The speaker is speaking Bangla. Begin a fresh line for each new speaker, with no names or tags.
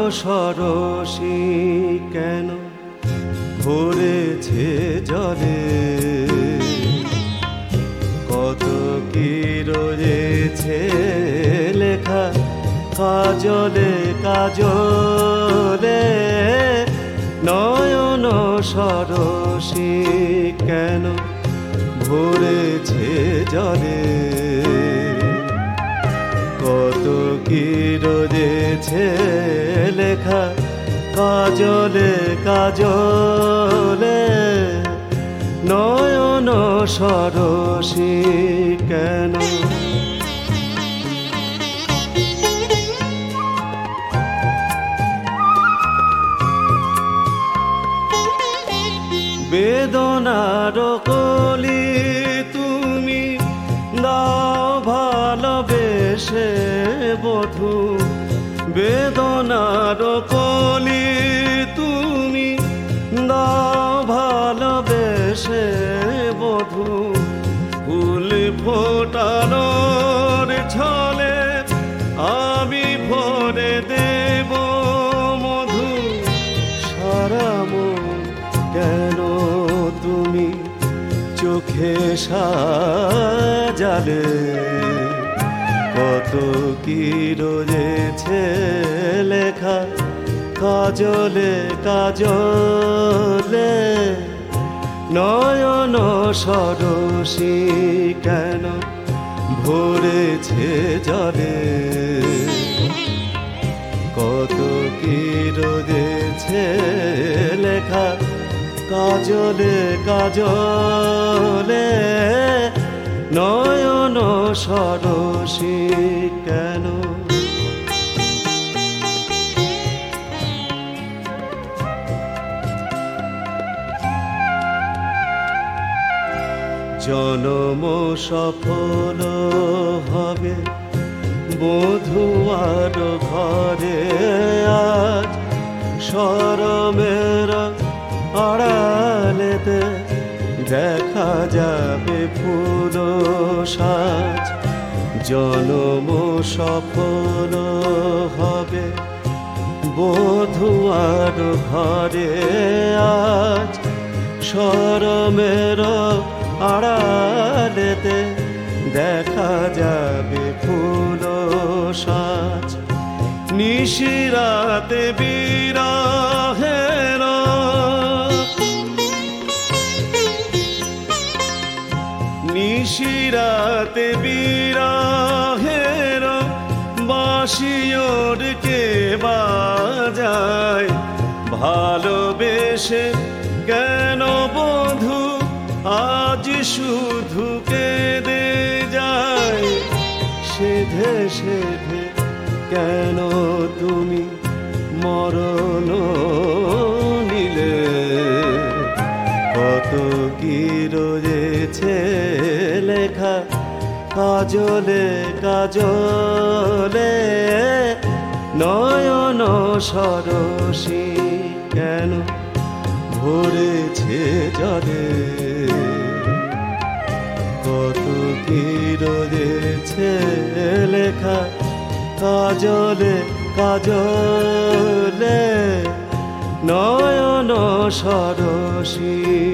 সরসী কেন ভরেছে জলে, কত কি রয়েছে লেখা কাজলে কাজলে। নয়ন সরসী কেন ভরেছে জলে, কত কি রয়েছে লেখা কাজলে কাজলে। নয়ন সরসী কেন। বেদনার কলি তুমি দাও ভালোবেসে বধূ, বেদনার কলি তুমি দাও ভালোবেসে বধূ। ফুল ফোটানোর ছলে আমি ভরে দেব মধু। সারা মন কেন তুমি চোখে সাজালে, কত কি রয়েছে লেখা কাজলে কাজলে। নয়ন সরসী কেন ভরেছে জলে, কত কি রয়েছে লেখা কাজলে কাজলে। নয়ন সরসী কেন। জনম সফল হবে বধূয়ার ঘরে আজ। শরমের আড়ালেতে দেখা যাবে ফুল সাজ। জনম সফল হবে বধূয়ার ঘরে আজ। শরমের আড়ালেতে দেখা যাবে ফুল সাজ। নিশিরাতে বিরহের নিশিরাতে বিরহের বাঁশিওর কে বাজায়। ভালোবেসে কেন বধূ আজ শুধু কেঁদে যায়। সেধে সেধে কেন তুমি মরণ নিলে, কত কি রয়েছে লেখা কাজলে কাজলে। নয়ন সরসী কেন ভরেছে জলে, কত কি রয়েছে লেখা কাজলে কাজলে। নয়ন সরসী